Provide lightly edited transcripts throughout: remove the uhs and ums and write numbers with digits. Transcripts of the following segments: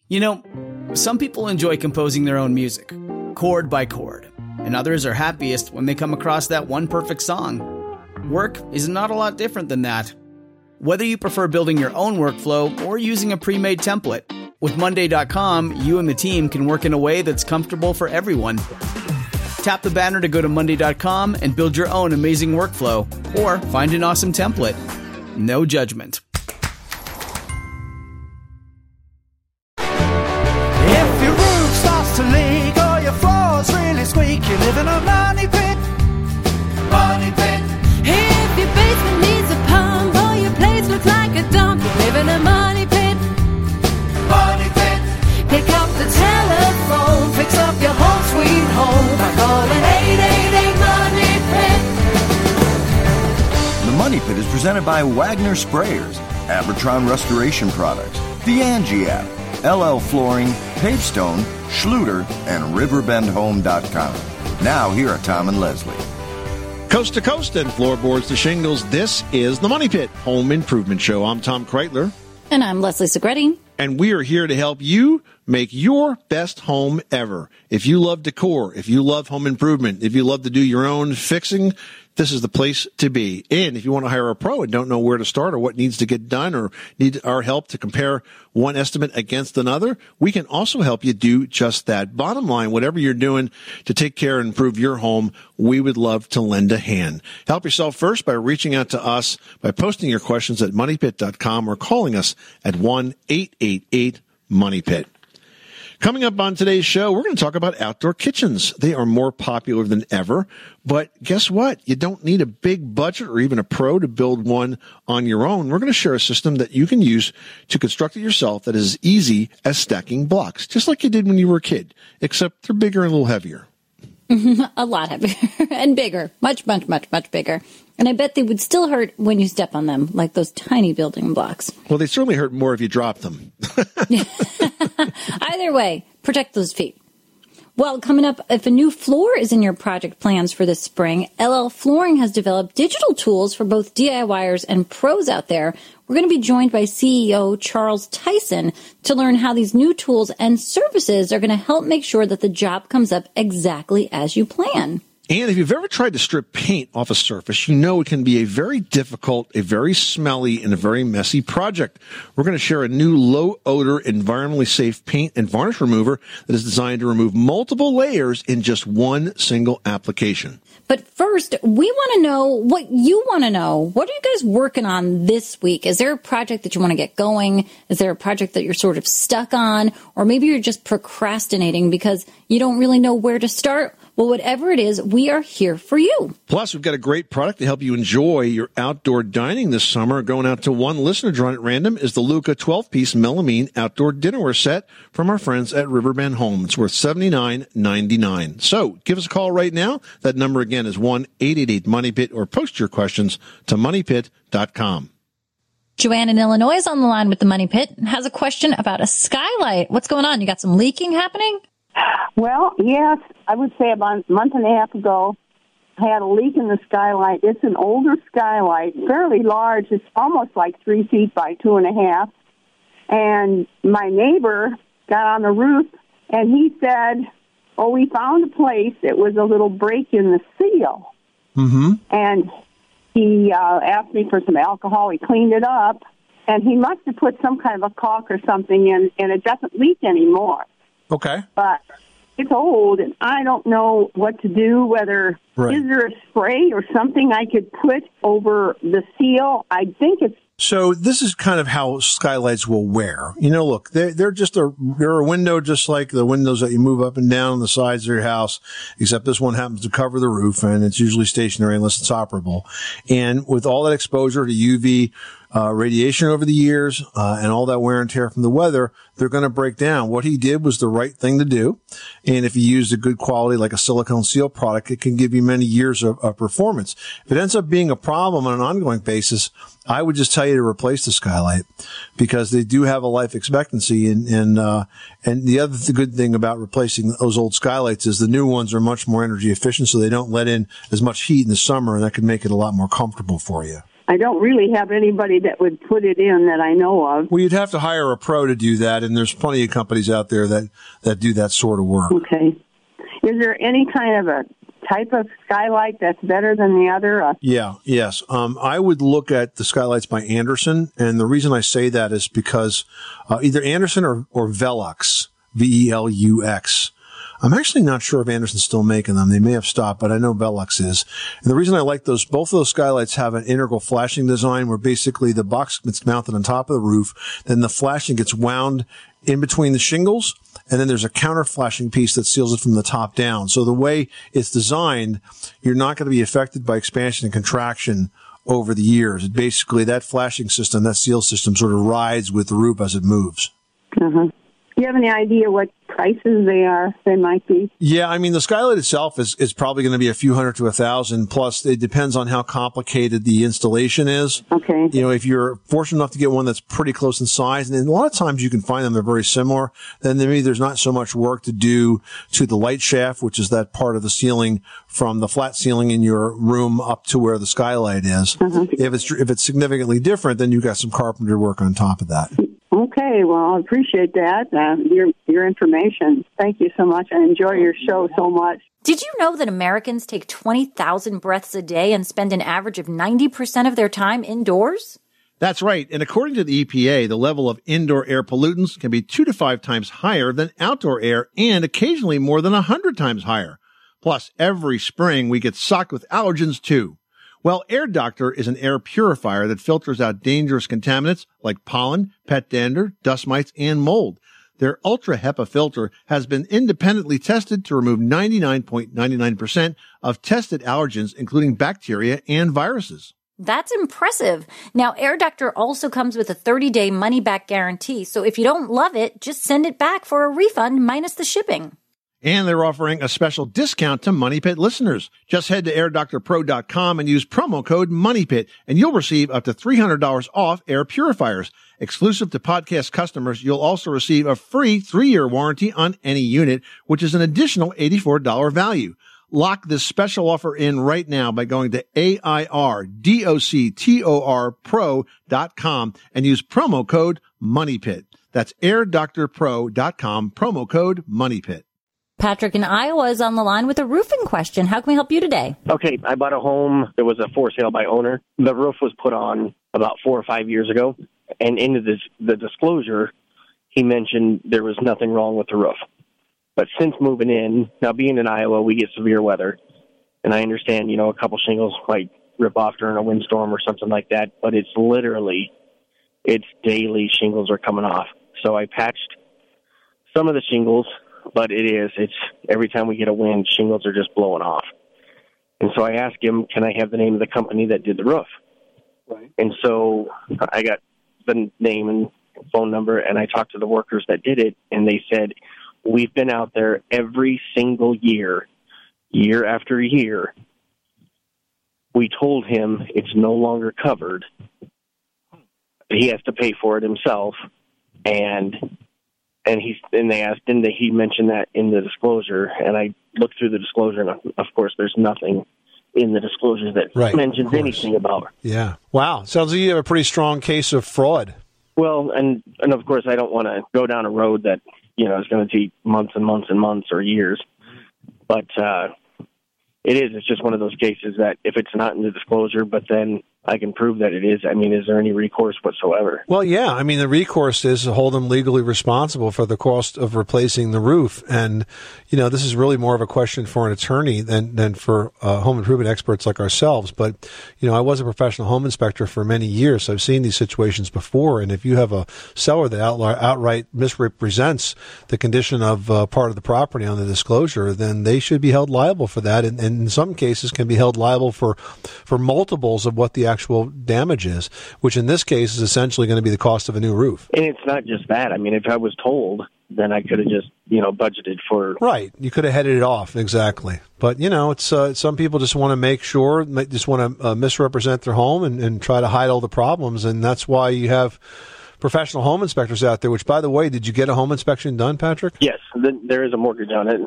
You know, some people enjoy composing their own music, chord by chord, and others are happiest when they come across that one perfect song. Work is not a lot different than that. Whether you prefer building your own workflow or using a pre-made template, with Monday.com, you and the team can work in a way that's comfortable for everyone. Tap the banner to go to Monday.com and build your own amazing workflow, or find an awesome template. No judgment. If your roof starts to leak or your floor's really squeak, you live in a money pit. Money pit. If your basement needs a pump or your place looks like a dump, you live in a money pit. Money pit. Pick up the telephone, fix up your home sweet home by calling 888 Money Pit. The Money Pit is presented by Wagner Sprayers, Abertron Restoration Products, the Angie app, LL Flooring, Pavestone, Schluter, and RiverbendHome.com. Now, here are Tom and Leslie. Coast to coast and floorboards to shingles, this is the Money Pit Home Improvement Show. I'm Tom Kreitler. And I'm Leslie Segretti. And we are here to help you make your best home ever. If you love decor, if you love home improvement, if you love to do your own fixing, this is the place to be. And if you want to hire a pro and don't know where to start or what needs to get done or need our help to compare one estimate against another, we can also help you do just that. Bottom line, whatever you're doing to take care and improve your home, we would love to lend a hand. Help yourself first by reaching out to us by posting your questions at moneypit.com or calling us at 1-888-MONEYPIT. Coming up on today's show, we're going to talk about outdoor kitchens. They are more popular than ever, but guess what? You don't need a big budget or even a pro to build one on your own. We're going to share a system that you can use to construct it yourself that is as easy as stacking blocks, just like you did when you were a kid, except they're bigger and a little heavier. A lot heavier and bigger, much, much, much, much bigger. And I bet they would still hurt when you step on them, like those tiny building blocks. Well, they certainly hurt more if you drop them. Either way, protect those feet. Well, coming up, if a new floor is in your project plans for this spring, LL Flooring has developed digital tools for both DIYers and pros out there. We're going to be joined by CEO Charles Tyson to learn how these new tools and services are going to help make sure that the job comes up exactly as you plan. And if you've ever tried to strip paint off a surface, you know it can be a very difficult, a very smelly, and a very messy project. We're going to share a new low-odor, environmentally safe paint and varnish remover that is designed to remove multiple layers in just one single application. But first, we want to know what you want to know. What are you guys working on this week? Is there a project that you want to get going? Is there a project that you're sort of stuck on? Or maybe you're just procrastinating because you don't really know where to start? Well, whatever it is, we are here for you. Plus, we've got a great product to help you enjoy your outdoor dining this summer. Going out to one listener drawn at random is the Luca 12-piece melamine outdoor dinnerware set from our friends at Riverbend Home. It's worth $79.99. So give us a call right now. That number again is 1-888-MONEYPIT or post your questions to moneypit.com. Joanne in Illinois is on the line with the Money Pit and has a question about a skylight. What's going on? You got some leaking happening? Well, yes, I would say about a month and a half ago, I had a leak in the skylight. It's an older skylight, fairly large. It's almost like 3 feet by 2.5. And my neighbor got on the roof, and he said, oh, we found a place. It was a little break in the seal. Mm-hmm. And he asked me for some alcohol. He cleaned it up, and he must have put some kind of a caulk or something in, and it doesn't leak anymore. Okay. But it's old, and I don't know what to do, whether is there a spray or something I could put over the seal? I think it's... So this is kind of how skylights will wear. You know, look, they're a window just like the windows that you move up and down on the sides of your house, except this one happens to cover the roof, and it's usually stationary unless it's operable. And with all that exposure to UV radiation over the years, and all that wear and tear from the weather, they're going to break down. What he did was the right thing to do. And if you use a good quality, like a silicone seal product, it can give you many years of performance. If it ends up being a problem on an ongoing basis, I would just tell you to replace the skylight because they do have a life expectancy. And the other good thing about replacing those old skylights is the new ones are much more energy efficient, so they don't let in as much heat in the summer, and that can make it a lot more comfortable for you. I don't really have anybody that would put it in that I know of. Well, you'd have to hire a pro to do that, and there's plenty of companies out there that do that sort of work. Okay. Is there any kind of a type of skylight that's better than the other? Yes. I would look at the skylights by Andersen, and the reason I say that is because either Andersen or Velux, Velux. I'm actually not sure if Andersen's still making them. They may have stopped, but I know Velux is. And the reason I like both of those skylights have an integral flashing design where basically the box gets mounted on top of the roof, then the flashing gets wound in between the shingles, and then there's a counter flashing piece that seals it from the top down. So the way it's designed, you're not going to be affected by expansion and contraction over the years. Basically, that flashing system, that seal system sort of rides with the roof as it moves. Uh-huh. Do you have any idea what prices they might be? Yeah, I mean, the skylight itself is probably going to be a few hundred to $1,000. Plus, it depends on how complicated the installation is. Okay. You know, if you're fortunate enough to get one that's pretty close in size, and a lot of times you can find them, they're very similar, then maybe there's not so much work to do to the light shaft, which is that part of the ceiling from the flat ceiling in your room up to where the skylight is. Uh-huh. If it's significantly different, then you've got some carpentry work on top of that. Okay, well, I appreciate that, your information. Thank you so much. I enjoy your show so much. Did you know that Americans take 20,000 breaths a day and spend an average of 90% of their time indoors? That's right. And according to the EPA, the level of indoor air pollutants can be 2 to 5 times higher than outdoor air and occasionally more than 100 times higher. Plus, every spring we get socked with allergens too. Well, Air Doctor is an air purifier that filters out dangerous contaminants like pollen, pet dander, dust mites, and mold. Their Ultra HEPA filter has been independently tested to remove 99.99% of tested allergens, including bacteria and viruses. That's impressive. Now, Air Doctor also comes with a 30-day money-back guarantee, so if you don't love it, just send it back for a refund minus the shipping. And they're offering a special discount to Money Pit listeners. Just head to airdoctorpro.com and use promo code MONEYPIT, and you'll receive up to $300 off air purifiers. Exclusive to podcast customers, you'll also receive a free 3-year warranty on any unit, which is an additional $84 value. Lock this special offer in right now by going to airdoctorpro.com and use promo code MONEYPIT. That's airdoctorpro.com, promo code MONEYPIT. Patrick in Iowa is on the line with a roofing question. How can we help you today? Okay, I bought a home. It was a for sale by owner. The roof was put on about 4 or 5 years ago, and in the disclosure, he mentioned there was nothing wrong with the roof. But since moving in, now being in Iowa, we get severe weather, and I understand, a couple shingles might rip off during a windstorm or something like that, but it's daily shingles are coming off. So I patched some of the shingles, but it's every time we get a wind, shingles are just blowing off. And so I asked him, can I have the name of the company that did the roof? Right. And so I got the name and phone number, and I talked to the workers that did it, and they said, we've been out there every single year after year. We told him it's no longer covered. He has to pay for it himself, and they asked, didn't he mention that in the disclosure? And I looked through the disclosure, and of course, there's nothing in the disclosure that mentions anything about her. Yeah. Wow. Sounds like you have a pretty strong case of fraud. Well, and of course, I don't want to go down a road that, is going to take months and months and months or years. But it's just one of those cases that if it's not in the disclosure, but then I can prove that it is. I mean, is there any recourse whatsoever? Well, yeah. I mean, the recourse is to hold them legally responsible for the cost of replacing the roof. And, this is really more of a question for an attorney than for home improvement experts like ourselves. But, I was a professional home inspector for many years. So I've seen these situations before. And if you have a seller that outright misrepresents the condition of part of the property on the disclosure, then they should be held liable for that. And in some cases can be held liable for multiples of what the actual damage is, which in this case is essentially going to be the cost of a new roof. And it's not just that. I mean, if I was told, then I could have just, budgeted for... Right. You could have headed it off. Exactly. But, it's some people just want to make sure, just want to misrepresent their home and try to hide all the problems. And that's why you have professional home inspectors out there, which, by the way, did you get a home inspection done, Patrick? Yes. There is a mortgage on it. And of course,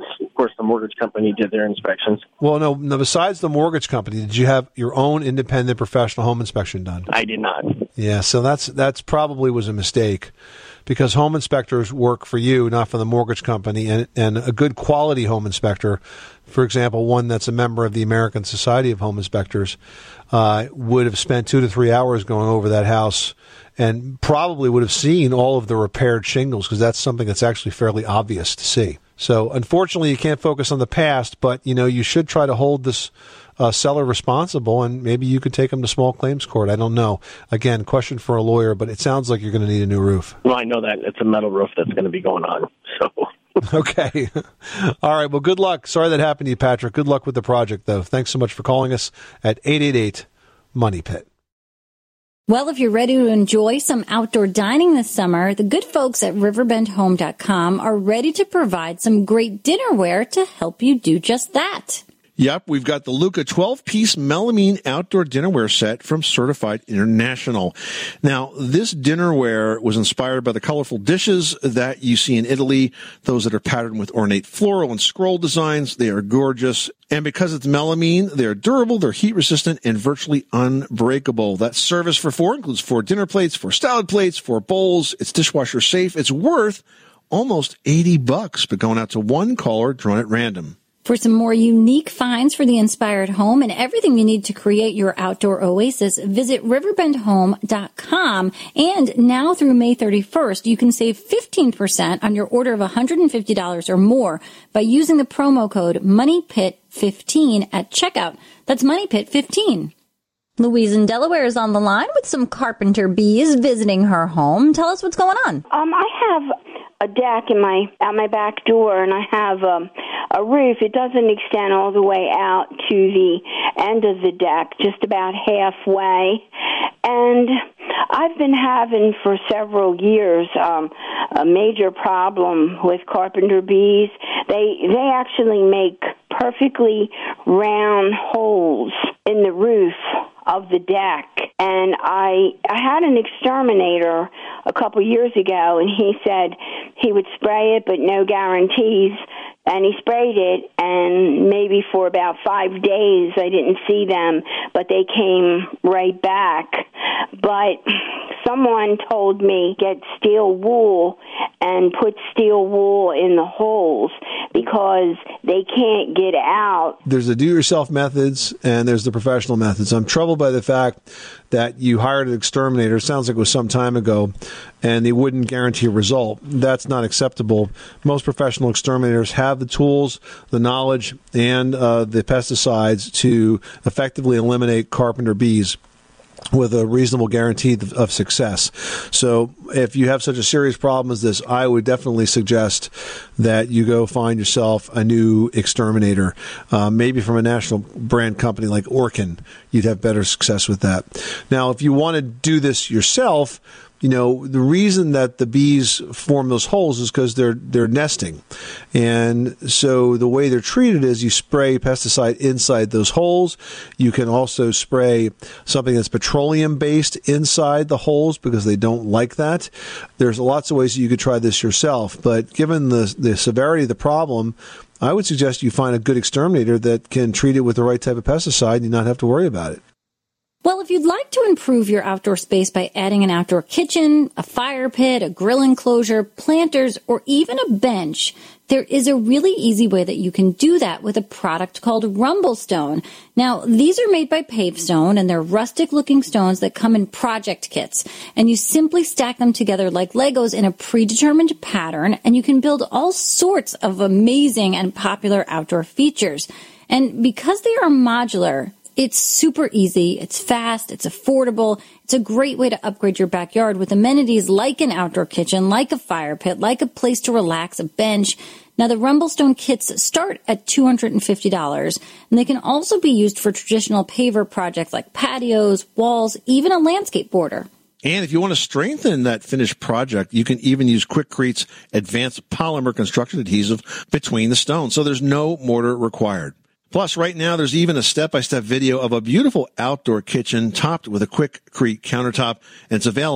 course, the mortgage company did their inspections. Well, no, besides the mortgage company, did you have your own independent professional home inspection done? I did not. Yeah, so that's probably was a mistake, because home inspectors work for you, not for the mortgage company, and a good quality home inspector, for example, one that's a member of the American Society of Home Inspectors, would have spent 2 to 3 hours going over that house and probably would have seen all of the repaired shingles, because that's something that's actually fairly obvious to see. So unfortunately, you can't focus on the past, but you should try to hold this seller responsible, and maybe you could take them to small claims court. I don't know. Again, question for a lawyer, but it sounds like you're going to need a new roof. Well, I know that. It's a metal roof that's going to be going on. So. Okay. All right. Well, good luck. Sorry that happened to you, Patrick. Good luck with the project, though. Thanks so much for calling us at 888-MONEY-PIT. Well, if you're ready to enjoy some outdoor dining this summer, the good folks at riverbendhome.com are ready to provide some great dinnerware to help you do just that. Yep, we've got the Luca 12-piece melamine outdoor dinnerware set from Certified International. Now, this dinnerware was inspired by the colorful dishes that you see in Italy, those that are patterned with ornate floral and scroll designs. They are gorgeous. And because it's melamine, they're durable, they're heat-resistant, and virtually unbreakable. That service for 4 includes 4 dinner plates, 4 salad plates, 4 bowls. It's dishwasher safe. It's worth almost $80, but going out to one caller drawn at random. For some more unique finds for the inspired home and everything you need to create your outdoor oasis, visit riverbendhome.com. And now through May 31st, you can save 15% on your order of $150 or more by using the promo code MONEYPIT15 at checkout. That's MONEYPIT15. Louise in Delaware is on the line with some carpenter bees visiting her home. Tell us what's going on. I have a deck at my back door, and I have a roof. It doesn't extend all the way out to the end of the deck, just about halfway. And I've been having for several years a major problem with carpenter bees. They actually make perfectly round holes in the roof of the deck. And I had an exterminator a couple years ago, and he said he would spray it, but no guarantees. And he sprayed it, and maybe for about 5 days I didn't see them, but they came right back. But someone told me get steel wool and put steel wool in the holes because they can't get out. There's the do-yourself methods and there's the professional methods. I'm troubled by the fact that you hired an exterminator, it sounds like it was some time ago, and they wouldn't guarantee a result. That's not acceptable. Most professional exterminators have the tools, the knowledge, and the pesticides to effectively eliminate carpenter bees with a reasonable guarantee of success. So if you have such a serious problem as this, I would definitely suggest that you go find yourself a new exterminator, maybe from a national brand company like Orkin. You'd have better success with that. Now, if you want to do this yourself, the reason that the bees form those holes is because they're nesting. And so the way they're treated is you spray pesticide inside those holes. You can also spray something that's petroleum-based inside the holes because they don't like that. There's lots of ways that you could try this yourself. But given the severity of the problem, I would suggest you find a good exterminator that can treat it with the right type of pesticide and you not have to worry about it. Well, if you'd like to improve your outdoor space by adding an outdoor kitchen, a fire pit, a grill enclosure, planters, or even a bench, there is a really easy way that you can do that with a product called Rumblestone. Now, these are made by Pavestone, and they're rustic-looking stones that come in project kits. And you simply stack them together like Legos in a predetermined pattern, and you can build all sorts of amazing and popular outdoor features. And because they are modular, it's super easy, it's fast, it's affordable. It's a great way to upgrade your backyard with amenities like an outdoor kitchen, like a fire pit, like a place to relax, a bench. Now, the Rumblestone kits start at $250, and they can also be used for traditional paver projects like patios, walls, even a landscape border. And if you want to strengthen that finished project, you can even use Quickcrete's advanced polymer construction adhesive between the stones, so there's no mortar required. Plus, right now, there's even a step-by-step video of a beautiful outdoor kitchen topped with a Quickcrete countertop, and it's available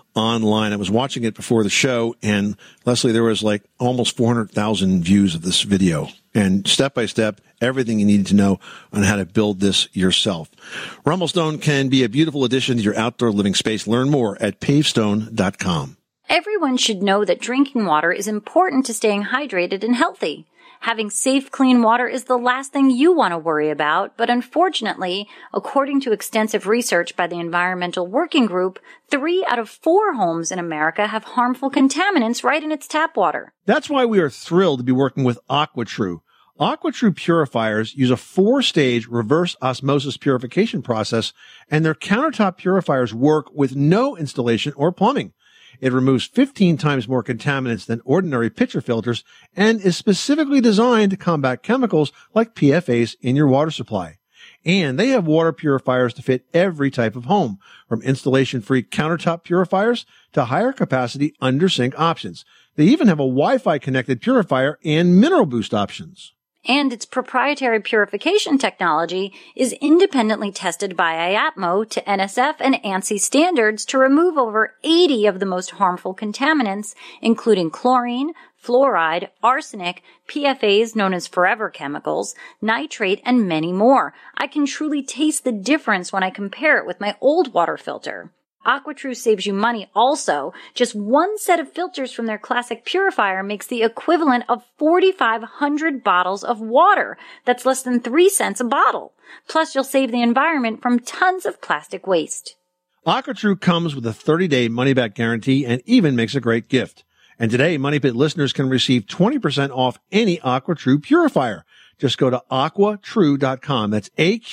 online. I was watching it before the show, and Leslie, there was like almost 400,000 views of this video. And step by step, everything you needed to know on how to build this yourself. Rumblestone can be a beautiful addition to your outdoor living space. Learn more at pavestone.com. Everyone should know that drinking water is important to staying hydrated and healthy. Having safe, clean water is the last thing you want to worry about, but unfortunately, according to extensive research by the Environmental Working Group, 3 out of 4 homes in America have harmful contaminants right in its tap water. That's why we are thrilled to be working with AquaTrue. AquaTrue purifiers use a 4-stage reverse osmosis purification process, and their countertop purifiers work with no installation or plumbing. It removes 15 times more contaminants than ordinary pitcher filters and is specifically designed to combat chemicals like PFAS in your water supply. And they have water purifiers to fit every type of home, from installation-free countertop purifiers to higher capacity under-sink options. They even have a Wi-Fi connected purifier and mineral boost options. And its proprietary purification technology is independently tested by IAPMO to NSF and ANSI standards to remove over 80 of the most harmful contaminants, including chlorine, fluoride, arsenic, PFAS known as forever chemicals, nitrate, and many more. I can truly taste the difference when I compare it with my old water filter. AquaTrue saves you money also. Just one set of filters from their classic purifier makes the equivalent of 4,500 bottles of water. That's less than 3 cents a bottle. Plus, you'll save the environment from tons of plastic waste. AquaTrue comes with a 30-day money-back guarantee and even makes a great gift. And today, Money Pit listeners can receive 20% off any AquaTrue purifier. Just go to aquatrue.com. That's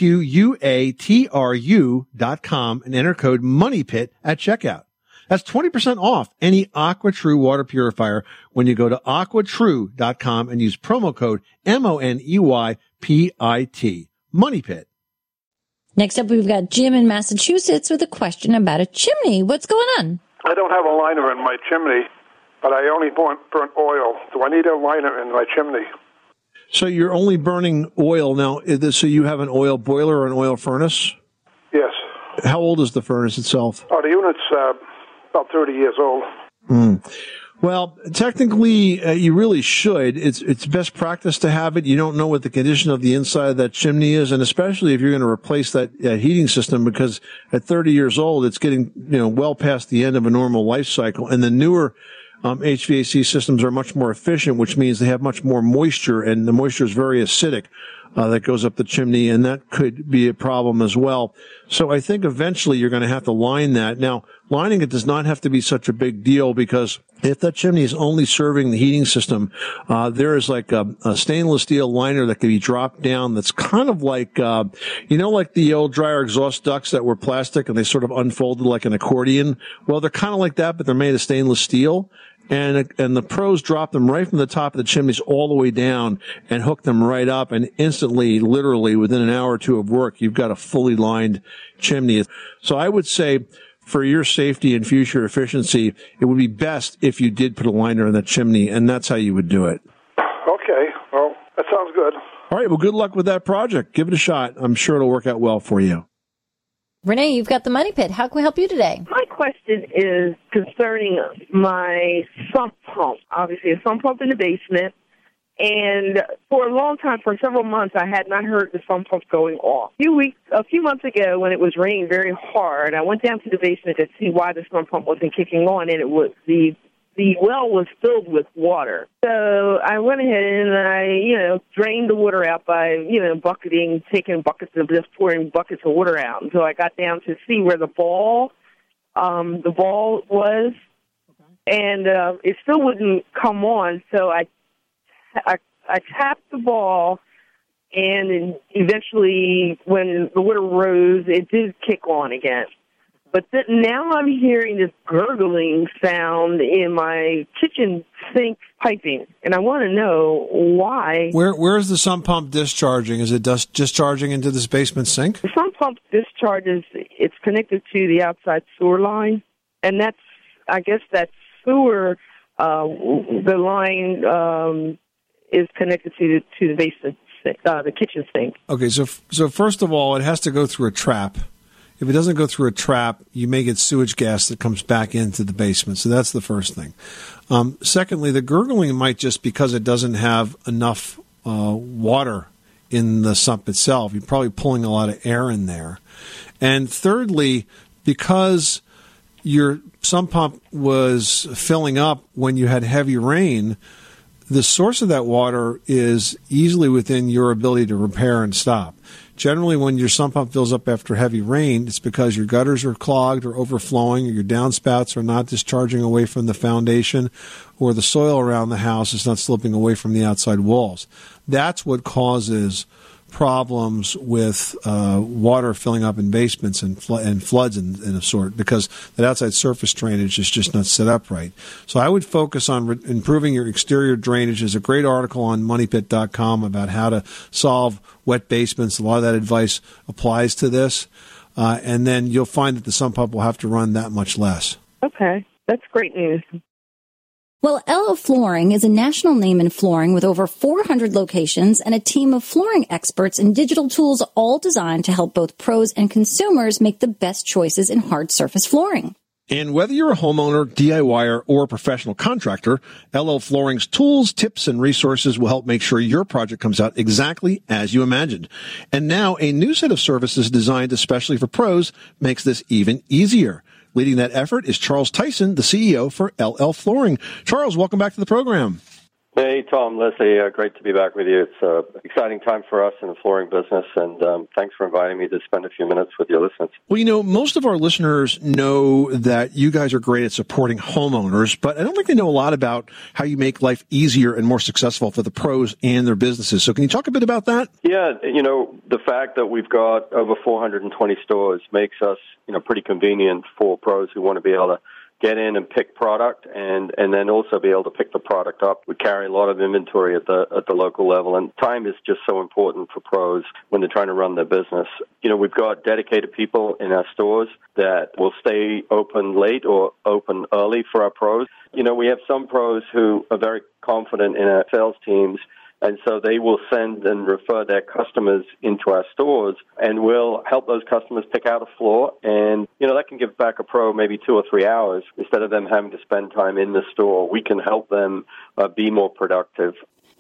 AQUATRU.com and enter code MONEYPIT at checkout. That's 20% off any AquaTrue water purifier when you go to aquatrue.com and use promo code MONEYPIT. Money Pit. Next up, we've got Jim in Massachusetts with a question about a chimney. What's going on? I don't have a liner in my chimney, but I only burnt oil. Do I need a liner in my chimney? So you're only burning oil now. So you have an oil boiler or an oil furnace? Yes. How old is the furnace itself? Oh, the unit's about 30 years old. Well, technically, you really should. It's best practice to have it. You don't know what the condition of the inside of that chimney is, and especially if you're going to replace that heating system, because at 30 years old, it's getting well past the end of a normal life cycle, and the newer HVAC systems are much more efficient, which means they have much more moisture, and the moisture is very acidic that goes up the chimney, and that could be a problem as well. So I think eventually you're going to have to line that. Now, lining it does not have to be such a big deal, because if that chimney is only serving the heating system, there is like a stainless steel liner that can be dropped down that's kind of like, like the old dryer exhaust ducts that were plastic and they sort of unfolded like an accordion. Well, they're kind of like that, but they're made of stainless steel. And the pros drop them right from the top of the chimneys all the way down and hook them right up, and instantly, literally within an hour or two of work, you've got a fully lined chimney. So I would say, for your safety and future efficiency, it would be best if you did put a liner in that chimney, and that's how you would do it. Okay, well, that sounds good. All right, well, good luck with that project. Give it a shot. I'm sure it'll work out well for you. Renee, you've got the Money Pit. How can we help you today? My question is concerning my sump pump. Obviously, a sump pump in the basement. And for a long time, for several months, I had not heard the sump pump going off. A few months ago, when it was raining very hard, I went down to the basement to see why the sump pump wasn't kicking on, and it was the well was filled with water. So I went ahead and I, drained the water out by, bucketing, taking buckets and just pouring buckets of water out until I got down to see where the ball was, and it still wouldn't come on. So I tapped the ball, and then eventually, when the water rose, it did kick on again. But now I'm hearing this gurgling sound in my kitchen sink piping, and I want to know why. Where is the sump pump discharging? Is it discharging into this basement sink? The sump pump discharges. It's connected to the outside sewer line, and I guess that sewer, the line is connected to the basement, the kitchen sink. Okay, so first of all, it has to go through a trap. If it doesn't go through a trap, you may get sewage gas that comes back into the basement. So that's the first thing. Secondly, the gurgling might just because it doesn't have enough water in the sump itself. You're probably pulling a lot of air in there. And thirdly, because your sump pump was filling up when you had heavy rain, the source of that water is easily within your ability to repair and stop. Generally, when your sump pump fills up after heavy rain, it's because your gutters are clogged or overflowing, or your downspouts are not discharging away from the foundation, or the soil around the house is not sloping away from the outside walls. That's what causes problems with water filling up in basements and floods and a sort, because that outside surface drainage is just not set up right. So I would focus on improving your exterior drainage. There's a great article on moneypit.com about how to solve wet basements. A lot of that advice applies to this. And then you'll find that the sump pump will have to run that much less. Okay, that's great news. Well, LL Flooring is a national name in flooring with over 400 locations and a team of flooring experts and digital tools all designed to help both pros and consumers make the best choices in hard surface flooring. And whether you're a homeowner, DIYer, or a professional contractor, LL Flooring's tools, tips, and resources will help make sure your project comes out exactly as you imagined. And now a new set of services designed especially for pros makes this even easier. Leading that effort is Charles Tyson, the CEO for LL Flooring. Charles, welcome back to the program. Hey, Tom, Leslie, great to be back with you. It's an exciting time for us in the flooring business, and thanks for inviting me to spend a few minutes with your listeners. Well, you know, most of our listeners know that you guys are great at supporting homeowners, but I don't think they know a lot about how you make life easier and more successful for the pros and their businesses. So can you talk a bit about that? Yeah, you know, the fact that we've got over 420 stores makes us, pretty convenient for pros who want to be able to get in and pick product and then also be able to pick the product up. We carry a lot of inventory at the local level, and time is just so important for pros when they're trying to run their business. We've got dedicated people in our stores that will stay open late or open early for our pros. We have some pros who are very confident in our sales teams, and so they will send and refer their customers into our stores, and we'll help those customers pick out a floor. And, that can give back a pro maybe 2 or 3 hours. Instead of them having to spend time in the store, we can help them be more productive.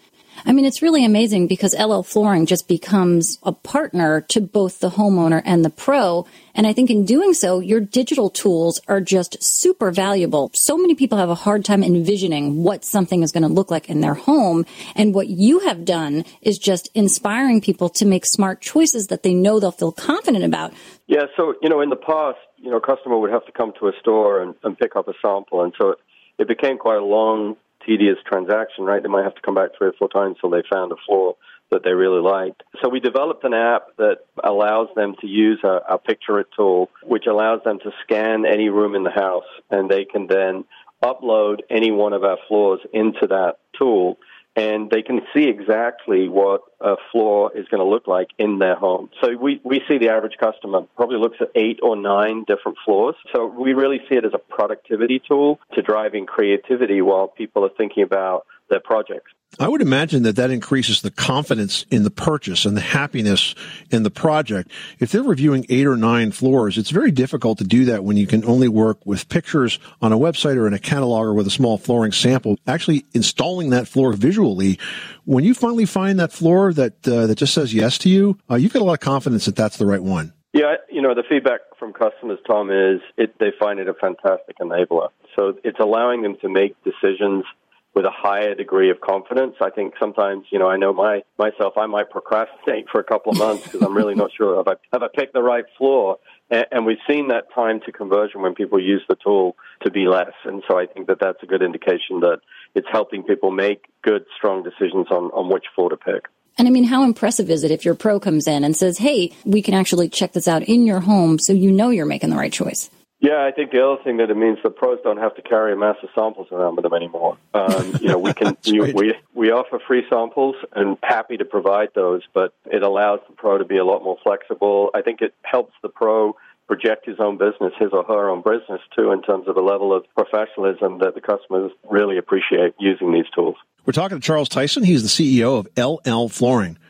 I mean, it's really amazing because LL Flooring just becomes a partner to both the homeowner and the pro. And I think in doing so, your digital tools are just super valuable. So many people have a hard time envisioning what something is going to look like in their home. And what you have done is just inspiring people to make smart choices that they know they'll feel confident about. Yeah, so, in the past, a customer would have to come to a store and pick up a sample. And so it became quite a long, tedious transaction, right? They might have to come back 3 or 4 times till they found a floor that they really liked. So we developed an app that allows them to use our Picture It tool, which allows them to scan any room in the house, and they can then upload any one of our floors into that tool, and they can see exactly what a floor is going to look like in their home. So we see the average customer probably looks at 8 or 9 different floors. So we really see it as a productivity tool to driving creativity while people are thinking about their projects. I would imagine that increases the confidence in the purchase and the happiness in the project. If they're reviewing 8 or 9 floors, it's very difficult to do that when you can only work with pictures on a website or in a catalog or with a small flooring sample. Actually installing that floor visually, when you finally find that floor that just says yes to you, you've got a lot of confidence that that's the right one. Yeah, the feedback from customers, Tom, is they find it a fantastic enabler. So it's allowing them to make decisions with a higher degree of confidence. I think sometimes, I know myself, I might procrastinate for a couple of months because I'm really not sure have I picked the right floor. And we've seen that time to conversion when people use the tool to be less. And so I think that's a good indication that it's helping people make good, strong decisions on which floor to pick. And I mean, how impressive is it if your pro comes in and says, hey, we can actually check this out in your home so you're making the right choice? Yeah, I think the other thing that it means the pros don't have to carry a massive samples around with them anymore. We can we offer free samples and happy to provide those, but it allows the pro to be a lot more flexible. I think it helps the pro project his own business, his or her own business too, in terms of the level of professionalism that the customers really appreciate using these tools. We're talking to Charles Tyson. He's the CEO of LL Flooring.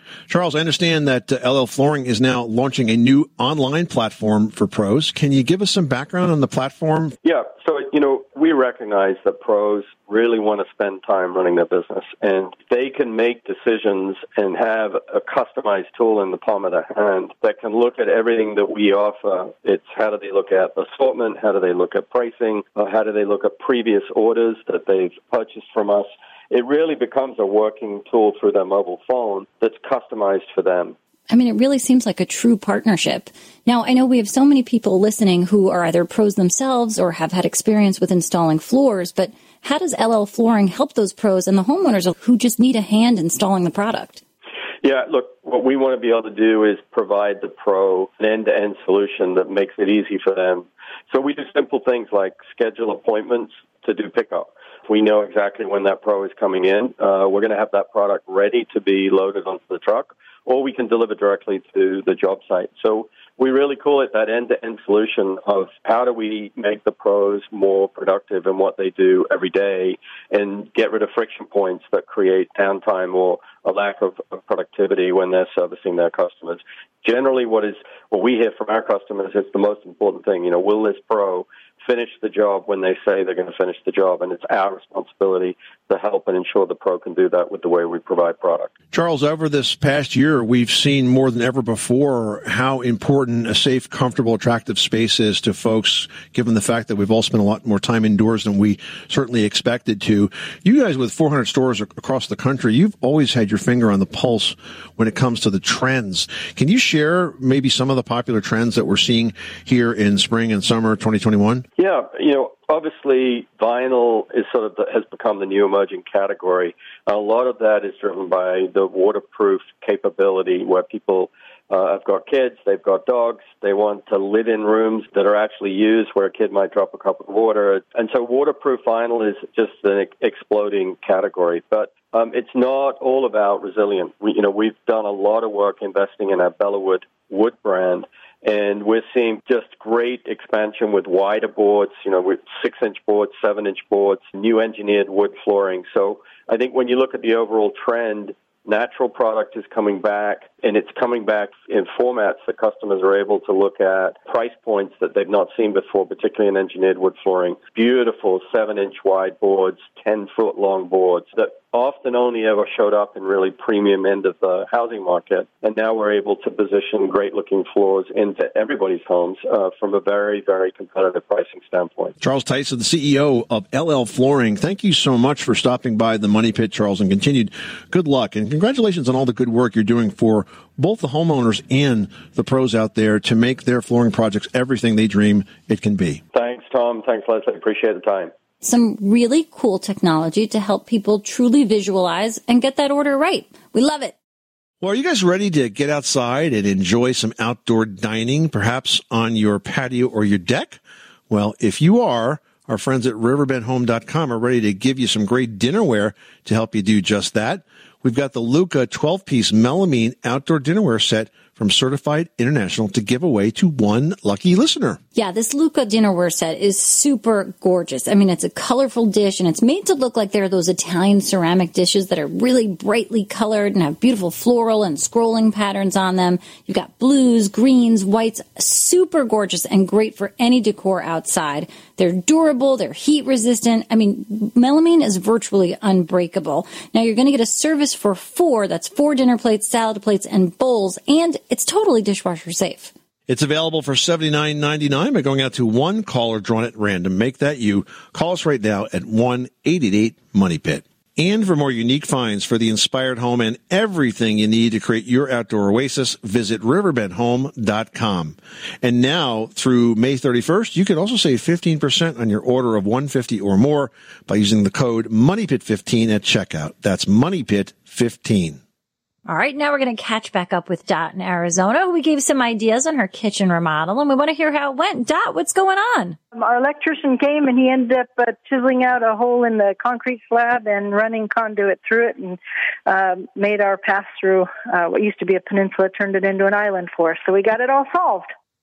Charles, I understand that LL Flooring is now launching a new online platform for pros. Can you give us some background on the platform? Yeah. So, we recognize that pros really want to spend time running their business, and they can make decisions and have a customized tool in the palm of their hand that can look at everything that we offer. It's how do they look at assortment? How do they look at pricing? How do they look at previous orders that they've purchased from us? It really becomes a working tool through their mobile phone that's customized for them. I mean, it really seems like a true partnership. Now, I know we have so many people listening who are either pros themselves or have had experience with installing floors, but how does LL Flooring help those pros and the homeowners who just need a hand installing the product? Yeah, look, what we want to be able to do is provide the pro an end-to-end solution that makes it easy for them. So we do simple things like schedule appointments to do pickup. We know exactly when that pro is coming in. We're going to have that product ready to be loaded onto the truck, or we can deliver directly to the job site. So we really call it that end-to-end solution of how do we make the pros more productive in what they do every day and get rid of friction points that create downtime or a lack of productivity when they're servicing their customers. Generally, what we hear from our customers is the most important thing. Will this pro finish the job when they say they're going to finish the job? And it's our responsibility to help and ensure the pro can do that with the way we provide product. Charles, over this past year, we've seen more than ever before how important a safe, comfortable, attractive space is to folks, given the fact that we've all spent a lot more time indoors than we certainly expected to. You guys, with 400 stores across the country, you've always had your finger on the pulse when it comes to the trends. Can you share maybe some of the popular trends that we're seeing here in spring and summer 2021? Yeah, obviously vinyl is has become the new emerging category. A lot of that is driven by the waterproof capability where people have got kids, they've got dogs, they want to live in rooms that are actually used where a kid might drop a cup of water. And so waterproof vinyl is just an exploding category. But it's not all about resilient. We've done a lot of work investing in our Bellawood wood brand, and we're seeing just great expansion with wider boards, with 6-inch boards, 7-inch boards, new engineered wood flooring. So I think when you look at the overall trend, natural product is coming back, and it's coming back in formats that customers are able to look at, price points that they've not seen before, particularly in engineered wood flooring. Beautiful 7-inch wide boards, 10-foot long boards that often only ever showed up in really premium end of the housing market. And now we're able to position great-looking floors into everybody's homes from a very, very competitive pricing standpoint. Charles Tyson, the CEO of LL Flooring, thank you so much for stopping by the Money Pit, Charles, and continued good luck. And congratulations on all the good work you're doing for both the homeowners and the pros out there to make their flooring projects everything they dream it can be. Thanks, Tom. Thanks, Leslie. Appreciate the time. Some really cool technology to help people truly visualize and get that order right. We love it. Well, are you guys ready to get outside and enjoy some outdoor dining, perhaps on your patio or your deck? Well, if you are, our friends at riverbendhome.com are ready to give you some great dinnerware to help you do just that. We've got the Luca 12-piece melamine outdoor dinnerware set from Certified International to give away to one lucky listener. Yeah, this Luca dinnerware set is super gorgeous. I mean, it's a colorful dish, and it's made to look like they're those Italian ceramic dishes that are really brightly colored and have beautiful floral and scrolling patterns on them. You've got blues, greens, whites, super gorgeous and great for any decor outside. They're durable, they're heat resistant. I mean, melamine is virtually unbreakable. Now, you're going to get a service for 4. That's 4 dinner plates, salad plates, and bowls, and it's totally dishwasher safe. It's available for $79.99 by going out to one caller drawn at random. Make that you. Call us right now at 1-888-MONEYPIT. And for more unique finds for the inspired home and everything you need to create your outdoor oasis, visit riverbendhome.com. And now, through May 31st, you can also save 15% on your order of $150 or more by using the code MONEYPIT15 at checkout. That's MONEYPIT15. All right, now we're going to catch back up with Dot in Arizona, who we gave some ideas on her kitchen remodel, and we want to hear how it went. Dot, what's going on? Our electrician came, and he ended up chiseling out a hole in the concrete slab and running conduit through it and made our pass-through, what used to be a peninsula, turned it into an island for us. So we got it all solved.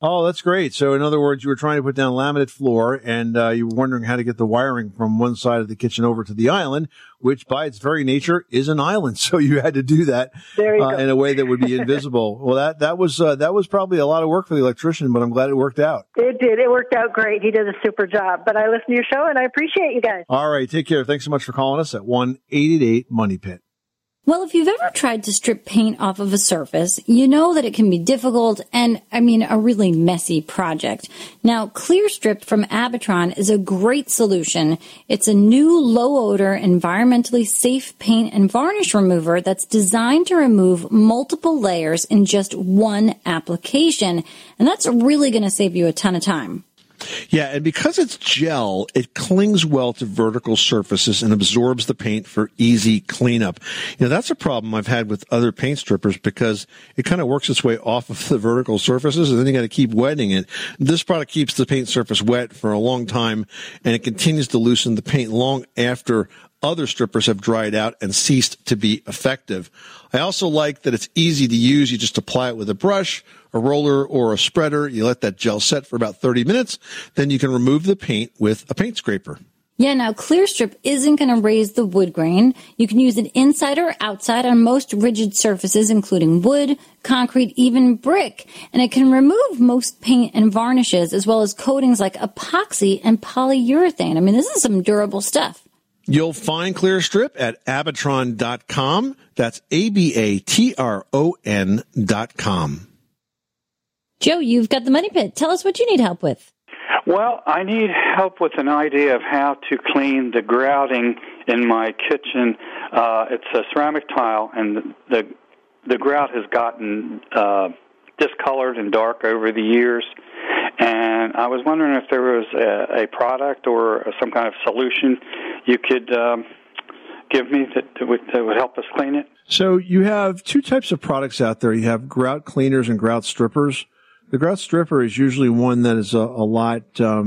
Oh, that's great. So in other words, you were trying to put down laminate floor and you were wondering how to get the wiring from one side of the kitchen over to the island, which by its very nature is an island. So you had to do that in a way that would be invisible. Well, that was probably a lot of work for the electrician, but I'm glad it worked out. It did. It worked out great. He did a super job. But I listen to your show and I appreciate you guys. All right. Take care. Thanks so much for calling us at 1-888-MONEY-PIT. Well, if you've ever tried to strip paint off of a surface, you know that it can be difficult and, a really messy project. Now, Clear Strip from Abitron is a great solution. It's a new low-odor, environmentally safe paint and varnish remover that's designed to remove multiple layers in just one application. And that's really going to save you a ton of time. Yeah, and because it's gel, it clings well to vertical surfaces and absorbs the paint for easy cleanup. That's a problem I've had with other paint strippers because it kind of works its way off of the vertical surfaces and then you got to keep wetting it. This product keeps the paint surface wet for a long time and it continues to loosen the paint long after other strippers have dried out and ceased to be effective. I also like that it's easy to use. You just apply it with a brush, a roller, or a spreader. You let that gel set for about 30 minutes. Then you can remove the paint with a paint scraper. Yeah, now Clear Strip isn't going to raise the wood grain. You can use it inside or outside on most rigid surfaces, including wood, concrete, even brick. And it can remove most paint and varnishes, as well as coatings like epoxy and polyurethane. This is some durable stuff. You'll find Clear Strip at Abitron.com. That's Abatron.com. Joe, you've got the Money Pit. Tell us what you need help with. Well, I need help with an idea of how to clean the grouting in my kitchen. It's a ceramic tile, and the grout has gotten discolored and dark over the years. And I was wondering if there was a product or some kind of solution you could give me that would help us clean it. So you have two types of products out there. You have grout cleaners and grout strippers. The grout stripper is usually one that is a lot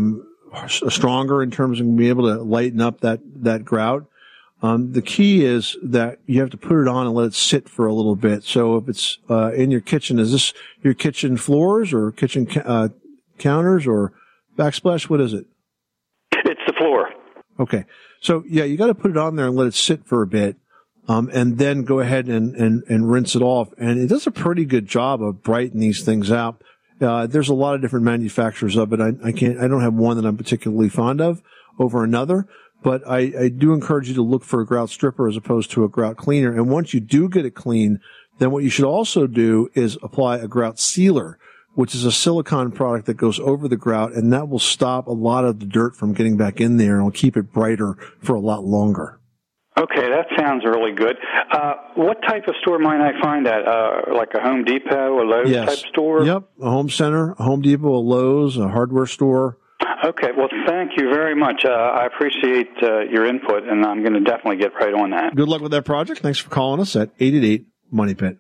stronger in terms of being able to lighten up that grout. The key is that you have to put it on and let it sit for a little bit. So if it's in your kitchen, is this your kitchen floors or kitchen counters or backsplash? What is it? It's the floor. Okay. So yeah, you got to put it on there and let it sit for a bit. And then go ahead and rinse it off. And it does a pretty good job of brightening these things out. There's a lot of different manufacturers of it. I don't have one that I'm particularly fond of over another, but I do encourage you to look for a grout stripper as opposed to a grout cleaner. And once you do get it clean, then what you should also do is apply a grout sealer, which is a silicone product that goes over the grout, and that will stop a lot of the dirt from getting back in there and will keep it brighter for a lot longer. Okay, that sounds really good. What type of store might I find that? Like a Home Depot, a Lowe's type store? Yep, a home center, a Home Depot, a Lowe's, a hardware store. Okay, well, thank you very much. I appreciate your input, and I'm going to definitely get right on that. Good luck with that project. Thanks for calling us at 888-MONEY-PIT.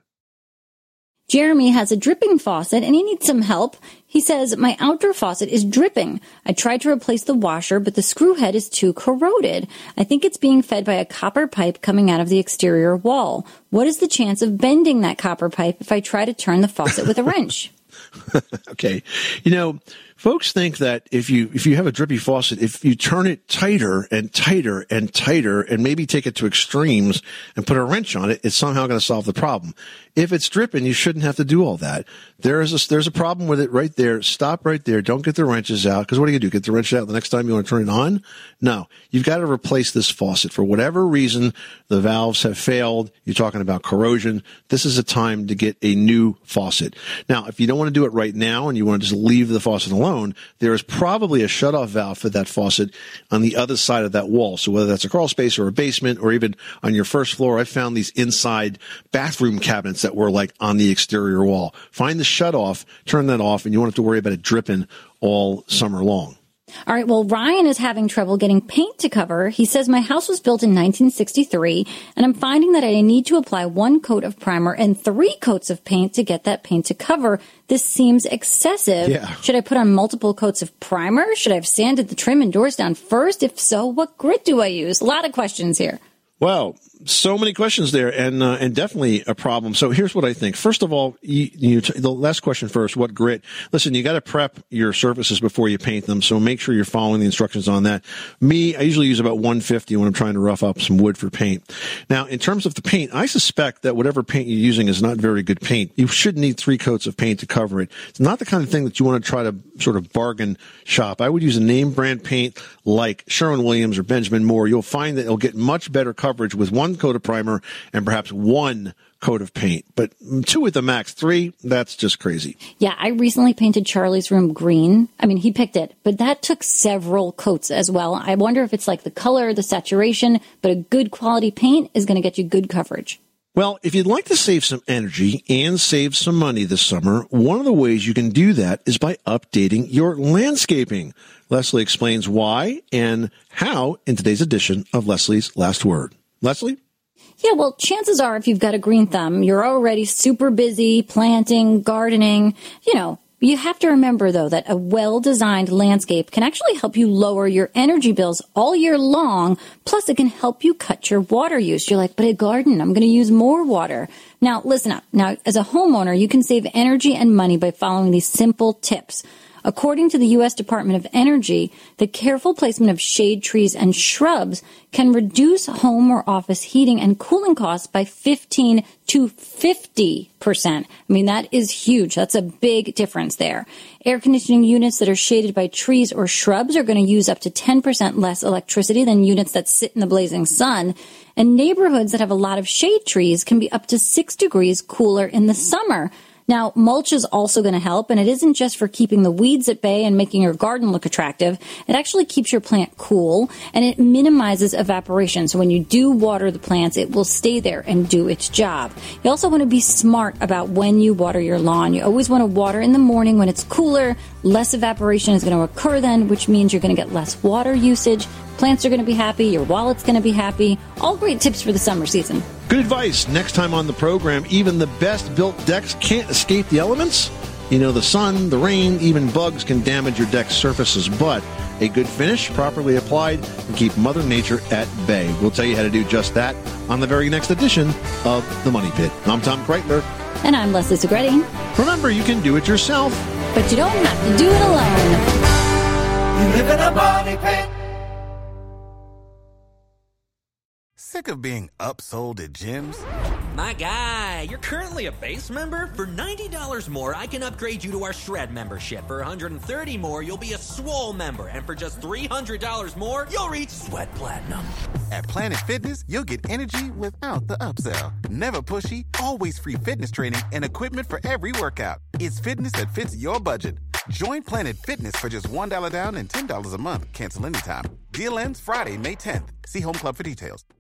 Jeremy has a dripping faucet and he needs some help. He says, my outdoor faucet is dripping. I tried to replace the washer, but the screw head is too corroded. I think it's being fed by a copper pipe coming out of the exterior wall. What is the chance of bending that copper pipe if I try to turn the faucet with a wrench? Okay. Folks think that if you have a drippy faucet, if you turn it tighter and tighter and tighter and maybe take it to extremes and put a wrench on it, it's somehow going to solve the problem. If it's dripping, you shouldn't have to do all that. There's a problem with it right there. Stop right there. Don't get the wrenches out. Because what are you going to do? Get the wrench out the next time you want to turn it on? No. You've got to replace this faucet. For whatever reason, the valves have failed. You're talking about corrosion. This is a time to get a new faucet. Now, if you don't want to do it right now and you want to just leave the faucet alone, there is probably a shutoff valve for that faucet on the other side of that wall. So whether that's a crawl space or a basement or even on your first floor, I found these inside bathroom cabinets that were like on the exterior wall. Find the shutoff, turn that off, and you won't have to worry about it dripping all summer long. All right, well, Ryan is having trouble getting paint to cover. He says, my house was built in 1963, and I'm finding that I need to apply 1 coat of primer and 3 coats of paint to get that paint to cover. This seems excessive. Yeah. Should I put on multiple coats of primer? Should I have sanded the trim and doors down first? If so, what grit do I use? A lot of questions here. Well, So many questions there, and definitely a problem. So here's what I think. First of all, the last question first. What grit? Listen, you got to prep your surfaces before you paint them. So make sure you're following the instructions on that. I usually use about 150 when I'm trying to rough up some wood for paint. Now, in terms of the paint, I suspect that whatever paint you're using is not very good paint. You should need 3 coats of paint to cover it. It's not the kind of thing that you want to try to sort of bargain shop. I would use a name brand paint like Sherwin-Williams or Benjamin Moore. You'll find that it'll get much better coverage with 1 coat of primer and perhaps 1 coat of paint. But 2 at the max, 3, that's just crazy. Yeah, I recently painted Charlie's room green. I mean, he picked it, but that took several coats as well. I wonder if it's like the color, the saturation, but a good quality paint is going to get you good coverage. Well, if you'd like to save some energy and save some money this summer, one of the ways you can do that is by updating your landscaping. Leslie explains why and how in today's edition of Leslie's Last Word. Leslie? Yeah, well, chances are if you've got a green thumb, you're already super busy planting, gardening, You have to remember, though, that a well-designed landscape can actually help you lower your energy bills all year long. Plus, it can help you cut your water use. You're like, but a garden, I'm going to use more water. Now, listen up. Now, as a homeowner, you can save energy and money by following these simple tips. According to the U.S. Department of Energy, the careful placement of shade trees and shrubs can reduce home or office heating and cooling costs by 15 to 50%. I mean, that is huge. That's a big difference there. Air conditioning units that are shaded by trees or shrubs are going to use up to 10% less electricity than units that sit in the blazing sun. And neighborhoods that have a lot of shade trees can be up to 6 degrees cooler in the summer. Now, mulch is also going to help, and it isn't just for keeping the weeds at bay and making your garden look attractive. It actually keeps your plant cool, and it minimizes evaporation. So when you do water the plants, it will stay there and do its job. You also want to be smart about when you water your lawn. You always want to water in the morning when it's cooler. Less evaporation is going to occur then, which means you're going to get less water usage. Plants are going to be happy. Your wallet's going to be happy. All great tips for the summer season. Good advice. Next time on the program, even the best-built decks can't escape the elements. The sun, the rain, even bugs can damage your deck's surfaces, but a good finish, properly applied, can keep Mother Nature at bay. We'll tell you how to do just that on the very next edition of The Money Pit. I'm Tom Kreitler. And I'm Leslie Segretti. Remember, you can do it yourself. But you don't have to do it alone. You live in a money pit. Sick of being upsold at gyms? My guy, you're currently a base member? For $90 more, I can upgrade you to our Shred membership. For $130 more, you'll be a Swole member. And for just $300 more, you'll reach Sweat Platinum. At Planet Fitness, you'll get energy without the upsell. Never pushy, always free fitness training and equipment for every workout. It's fitness that fits your budget. Join Planet Fitness for just $1 down and $10 a month. Cancel anytime. Deal ends Friday, May 10th. See Home Club for details.